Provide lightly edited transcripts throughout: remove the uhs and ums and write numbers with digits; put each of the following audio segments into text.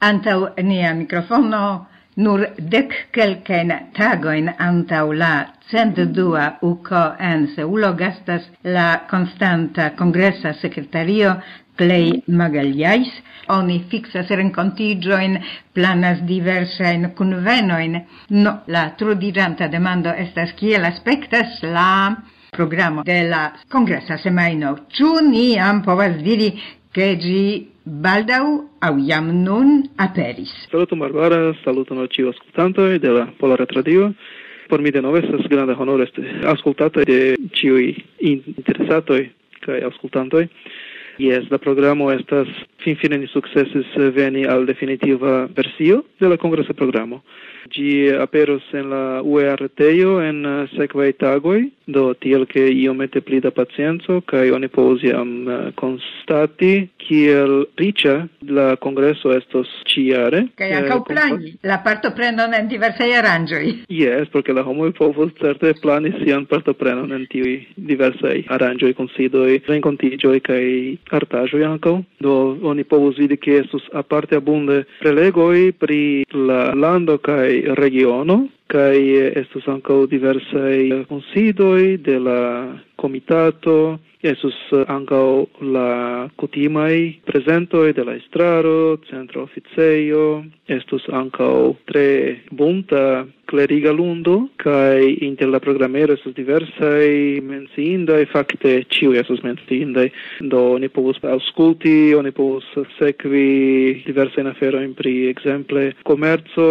Antaŭ nia mikrofono nur 10 kelkajn tagojn antaŭ la 102 UK en Seulo gastas la konstanta kongresa sekretario Clay Magalhães. Oni fixas renkontiĝojn, planas diversajn kunvenojn. No, la trudiĝanta demando estas kiel aspektas la programo de la kongresa semajno. Ĉu ni jam povas diri che ĝi baldaŭ aŭ jam nun aperis? Saluton Barbara, saluton al ĉiuj aŭskultantoj de la Pola Radio. Por mi denove estas granda honoro esti aŭskultantoj de ĉiuj interesatoj kaj aŭskultantoj. Yes, la programo estas finfine ni sukcesis veni al definitiva versio de la kongresa programo. Ĝi aperos en la UER-retejo en sekvaj tagoj, do tiel ke iomete pli da pacienco kaj oni povus jam konstati kiel riĉa la kongreso estos ĉiujare. Kaj ankaŭ plani la partoprenon en diversaj aranĝoj. Yes, porque la homoj povus certe plani sian partoprenon en tiuj diversaj aranĝoj, kunsidoj, renkontiĝoj kaj artaĵoj ankaŭ. Do oni povus vidi ke estus aparte abunde prelegoj pri la lando kaj regiono, kaj estus ankaŭ diversaj kunsidoj de la komitato, estus ankaŭ la kutimaj prezentoj de la estraro, centra oficejo, estus ankaŭ tre bunta kleriga lundo, kaj inter la programero estus diversaj menciindaj, fakte ĉiuj estus menciindaj. Do oni povus aŭskulti, oni povus sekvi diversajn aferojn pri ekzemple komerco,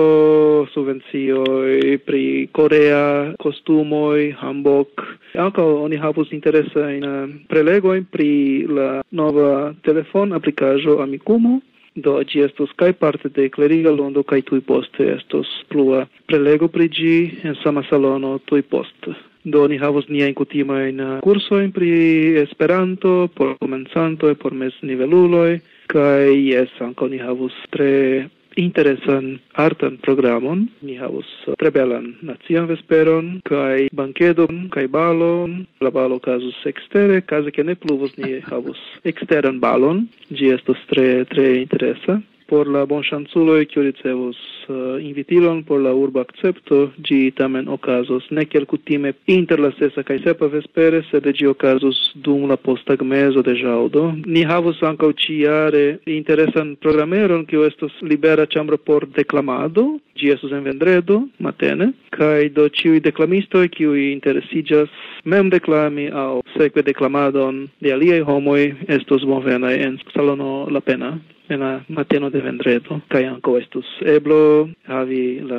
subvencioj, pri korea kostumoj, hanbok. Ankaŭ oni havus interesajn prelegojn pri la nova telefon-aplikaĵo Amikumu. Do ĝi estos kaj parte de kleriga lundo kaj tuj poste estos plua prelego pri ĝi en sama salono tuj poste. Do ni havos niajn kutimajn kursojn pri Esperanto por komencantoj, por mezniveluloj, kaj jes, ankaŭ ni havus tre interesan artan programon. Ni havus tre belan nacian vesperon, kaj bankedon, kaj balon. La balo okazus ekstere, kaze ke ne pluvos, ni havus eksteran balon. Ĝi estos tre interesa. Por la bonŝanculoj, kiu ricevos invitilon por la urba akcepto, ĝi tamen okazos ne kiel kutime inter la 6 kaj 7 vespere, sed ĝi okazos dum la posttagmezo de ĵaŭdo. Ni havos ankaŭ ĉiujare interesan programeron, kiu estos libera ĉambro por deklamado. Ĝi estos en vendredo matene, kaj do ĉiuj deklamistoj, kiuj interesiĝas mem deklami aŭ sekve deklamadon de aliaj homoj, estos bonvenaj en salono La Pena en la mateno de vendredo, kaj ankaŭ estus eblo havi la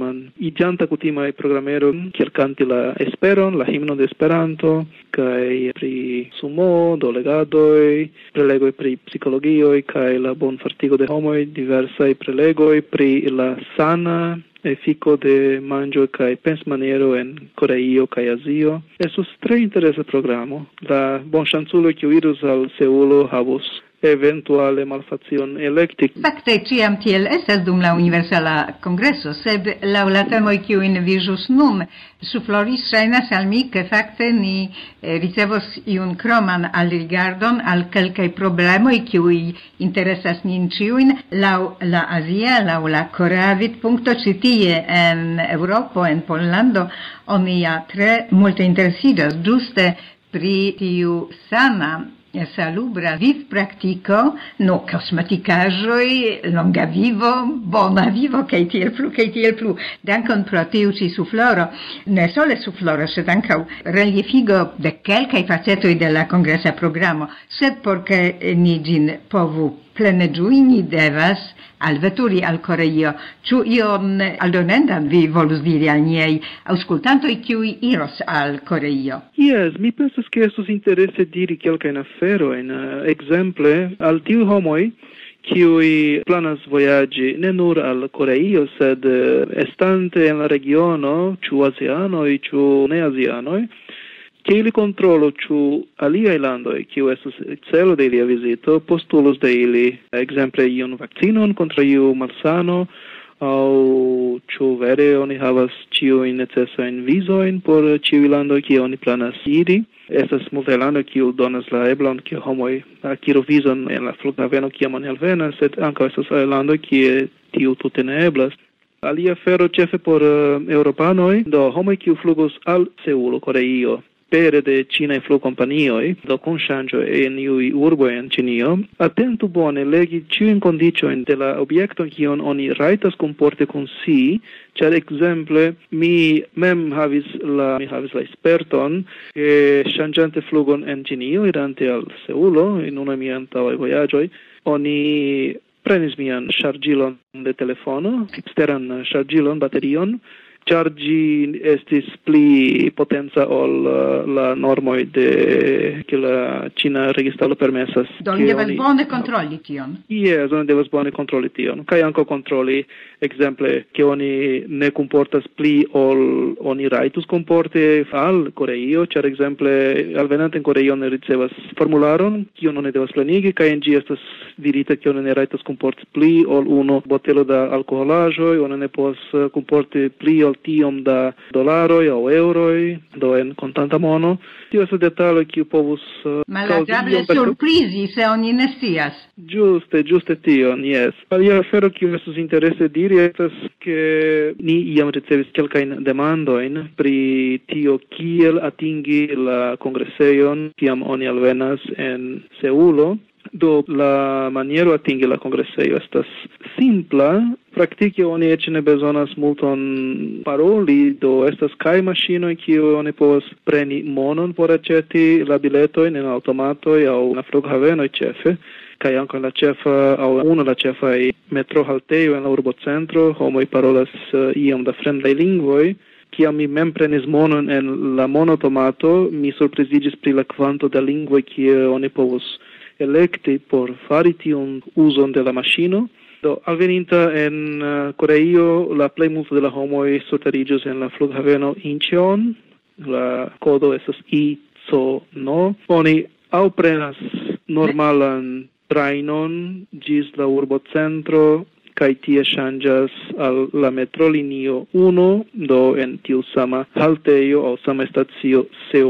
iĝanta kutimaj programeron, kiel kanti la esperon, la himnon de Esperanto, kaj pri sumo, do legadoj, prelegoj pri psikologioj kaj la bonfartigo de homoj, diversaj prelegoj pri la sana efiko de manĝo kaj pensmaniero en Koreio kaj Azio. Estus tre interesa programo. La bonŝanculoj, kiu irus al Seulo, havus eventuale malfacion elekti. Fakte ĉiam tiel estas dum la Universala Kongreso, sed laŭ la temoj kiujn vi ĵus nun sufloris, ŝajnas al mi, ke fakte ni ricevos iun kroman alrigardon al kelkaj problemoj, kiuj interesas nin ĉiujn, laŭ la azia, laŭ la korea vidpunkto. Ĉi tie en Eŭropo, en Pollando, oni ja tre multe interesiĝas ĝuste pri tiu sana salubra vivpraktiko, no kosmetikaĵoj, longa vivo, bona vivo, kaj tiel plu. Dankon pro tiu ĉi sufloro. Ne sole sufloro, sed ankaŭ reliefigo de kelkaj facetoj de la kongresa programo, sed por ke ni ĝin povu plene ĝui, ni devas alveturi al Koreio. Ĉu ion aldonendan vi volus diri al niaj aŭskultantoj, kiuj iros al Koreio? Yes, mi pensas ke estus interese diri kelkajn aferojn. Ekzemple, al tiuj homoj, kiuj planas vojaĝi ne nur al Koreio, sed estante en la regiono, ĉu azianoj, ĉu ne azianoj, che ili controllo ĉu aliaj landoj, kiu estas celo de ilia vizito, postulos de ili, ekzemple iun vakcinon kontraŭ iu malsano, au ĉu vere oni havas ĉiujn necesajn vizojn por ĉiuj landoj kie oni planas iri. Estas multaj landoj kiu donas la eblon ke homoj akiru vizon en la flughaveno kiam oni alvenas, sed ankaŭ estas landoj kie tiu tute ne eblas. Alia afero ĉefe por eŭropanoj, do homoj kiu flugos al Seulo, Koreio, pere de ĉinaj flugkompanioj, do kun ŝanĝo en iuj urboj en Ĉinio, atentu bone legi ĉiujn kondiĉojn de la objekto kion oni rajtas kunporti kun si, ĉar ekzemple mi mem havis la sperton ke ŝanĝante flugon en Ĉinio, irante al Seulo, en unu el miaj antaŭaj vojaĝoj, oni prenis mian ŝarĝilon de telefono, eksteran ŝarĝilon, baterion, ĉar ĝi estis pli potenca ol la normoj de ke la ĉina registaro permesas. Do oni devas bone kontroli tion. Yes, oni devas bone kontroli tion. Kaj ankaŭ kontroli, ekzemple, ke oni ne kunportas pli ol oni rajtus kunporti al Koreio, ĉar ekzemple alvenante en Koreio oni ricevas formularon, kiun oni devas plenigi, kaj en ĝi estas dirite ke oni ne rajtas kunporti pli ol unu botelo da alkoholaĵoj, oni ne povas kunporti pli ol tiom da dolaroj aŭ eŭroj, do en kontanta mono. Tio estas detaloj kiu povus malagrable surprizi se oni ne scias. Ĝuste tion, jes. Alia afero kiu estus interese diri estas ke ni iam ricevis kelkajn demandojn pri tio kiel atingi la kongresejon kiam oni alvenas en Seulo. Do la maniero atingi la kongresejo estas simpla. Praktike oni eĉ ne bezonas multon paroli, do estas kaj maŝinoj kiuj oni povas preni monon por aĉeti la biletojn en aŭtomatoj aŭ en la flughavenoj ĉefe, kaj ankaŭ en la ĉefa aŭ unu la ĉefaj metrohaltejoj en la urbocentro homoj parolas iom da fremdaj lingvoj. Kiam mi mem prenis monon en la monotomato, mi surpriziĝis pri la kvanto da lingvoj kie oni povus elekti por fari tiun uzon de la maŝino. Do alveninta en Koreio, la plejmulto de la homoj surteriĝos en la flughaveno Incheon. La kodo estas ICO. Oni aŭ prenas normalan trajnon ĝis la urbocentro kaj tie ŝanĝas al la metrolinio 1, do en tiu sama haltejo aŭ sama stacio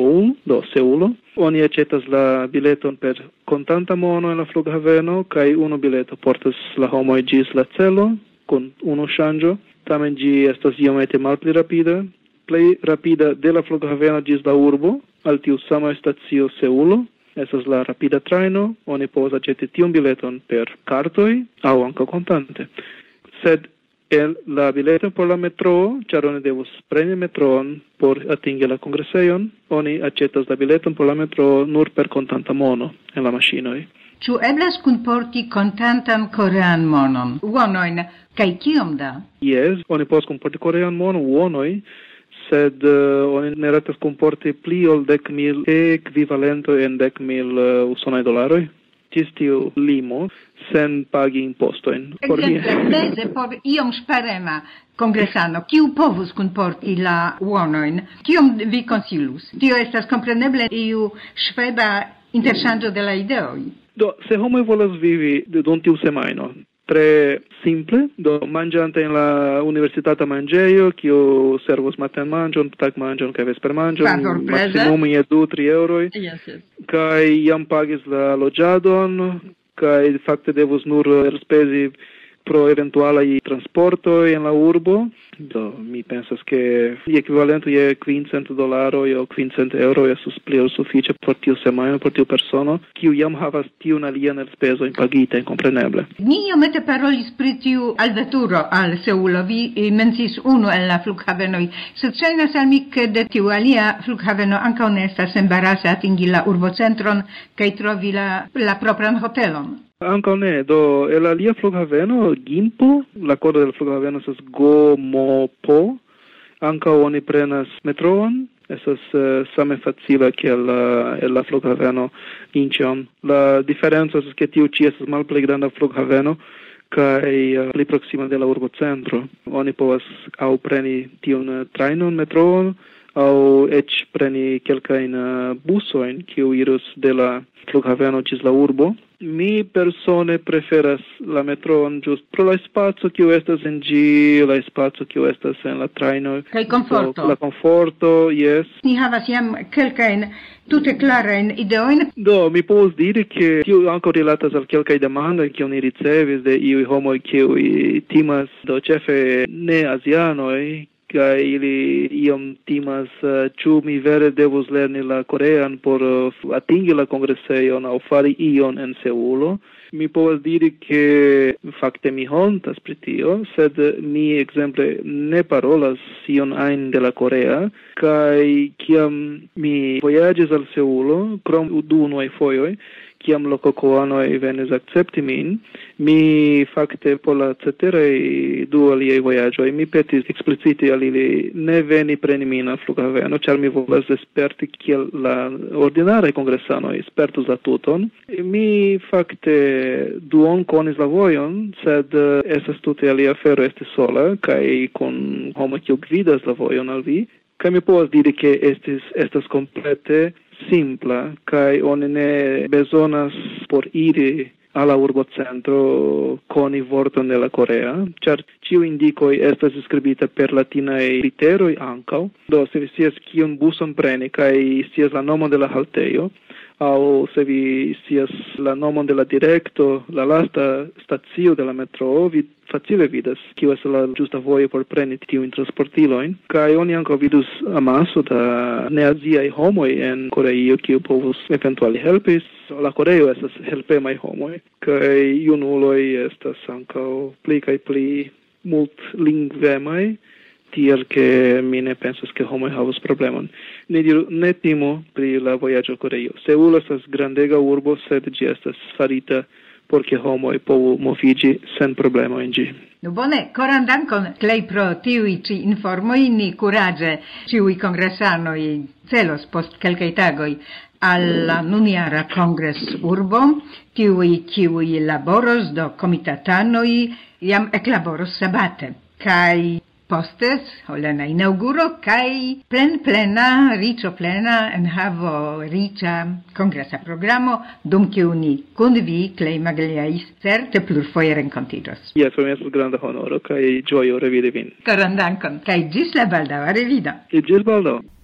Seulo. Oni aĉetas la bileton per kontanta mono en la flughaveno kaj unu bileto portas la homoj ĝis la celo kun unu ŝanĝo. Tamen ĝi estas iomete malpli rapida. Plej rapida de la flughaveno ĝis la urbo al tiu sama stacio Seulo. Estas la rapida trajno, oni povas aĉeti tiun bileton per kartoj aŭ ankaŭ kontante. Sed el la bileton por la metroo, ĉar oni devus preni metroon por atingi la kongresejon, oni aĉetas la bileton por la metroo nur per kontanta mono en la maŝinoj. Ĉu eblas kunporti kontantan korean monon, wonojn, kaj kiom da? Jes, oni povas kunporti korean monon, wonoj, sed oni ne rajtas kunporti pli ol 10,000 ekvivalento en 10,000 usonaj dolaroj. Ĝis tiu limo, sen pagi impostojn. Ekzemple, por iom ŝparema kongresano, kiu povus kunporti la wonojn, kiom vi konsilus? Tio estas kompreneble iu ŝveba interŝanĝo de la ideoj. Do, se homoj volas vivi dum tiu semajno, tre simple, do manĝante en la universitata manĝejo, kiu servos matenmanĝon, tagmanĝon kaj vespermanĝon, maksimume je 2-3 eŭroj, kaj jam pagis la loĝadon, kaj fakte devus nur elspezi pro eventualaj transportoj en la urbo. Do mi pensas ke ekvivalento je $500 aŭ 500 eŭroj estus pli ol sufiĉe por tiu semajno, por tiu persono, kiu jam havas tiun alian elspezojn pagitajn, kompreneble. Ni iomete parolis pri tiu alveturo al Seulo. Vi menciis unu el la flughavenoj, sed ŝajnas al mi ke de tiu alia flughaveno ankaŭ ne estas embarase atingi la urbocentron kaj trovi la propran hotelon. Ankaŭ ne, do el alia flughaveno, Gimpo, la kodo de la flughaveno estas GOMOPO, ankaŭ oni prenas metroon, estas same facila kiel el la flughaveno Incheon. La diferenco estas ke tiu ĉi estas malpli granda flughaveno kaj pli proksima de la urbocentro. Oni povas aŭ preni tiun trajnon, metroon, au ec preni kelkajn busojn, kiu iros de la flughaveno ĝis la urbo. Mi persone preferas la metroon just pro la spaco kiu estas en ĝi, la spaco kiu estas en la trajno. Kaj komforto. La komforto, yes. Ni havas jam kelkajn tute klarajn ideojn. Do, mi povus diri ke tio ankaŭ rilatas al kelkaj demandoj kiujn ni ricevis de iuj homoj kiuj timas, do ĉefe ne azianoj, kaj ili iom timas ĉu mi vere devus lerni la korean por atingi la kongresejon aŭ fari ion en Seulo. Mi povas diri ke fakte mi hontas pri tio, sed mi ekzemple ne parolas ion ajn de la korea, kaj kiam mi vojaĝis al Seulo, krom du unuaj fojoj, kiam lokokoanoj venis akcepti min, mi fakte por la ceteraj du aliaj vojaĝoj, mi petis eksplicite al ili ne veni preni min al flughaveno, ĉar mi volas sperti kiel la ordinaraj kongresanoj spertus la tuton. Mi fakte duon konis la vojon, sed estas tute alia afero esti sola, kaj kun homo kiu gvidas la vojon al vi, kaj mi povas diri ke estas komplete simpla, kaj oni ne bezonas por iri al la urbocentro koni vorton de la korea, ĉar ĉiuj indikoj estas skribita per latinaj literoj ankaŭ. Do, se vi scias kiun buson preni kaj scias la nomon de la haltejo, aŭ se vi scias la nomon de la direkto, la lasta stacio de la metro, vi facile vidas kiu estas la ĝusta vojo por preni tiujn transportilojn, kaj oni ankaŭ vidus amaso da neaziaj homoj en Koreio kiu povus eventuale helpis. La Koreo estas helpemaj homoj, kaj junuloj estas ankaŭ pli kaj pli multlingvemaj, tiel ke mi ne pensas ke homoj havus problemon. Ne timu pri la vojaĝo Koreio. Seulo estas grandega urbo, sed ĝi estas farita por ke homoj povu moviĝi sen problemo en ĝi. No bone, koran dankon, Klej, pro tiuj ĉi informoj. Ni kuraĝe ĉiuj kongresanoj celos post kelkaj tagoj al la nunjara kongresurbo, tiuj kiuj laboros do komitatanoj jam eklaboros sabate. Kaj postes, la inauguro, kaj plena, riĉo plena, enhavo riĉa kongresa programo, dum kiu ni kun vi, Klej Magalhães, certe plurfoje renkontiĝos. Jes, por mi estas granda honoro kaj ĝojo revidi vin. Koran dankon, kaj ĝis la baldaŭa revido. Ĝis baldaŭ.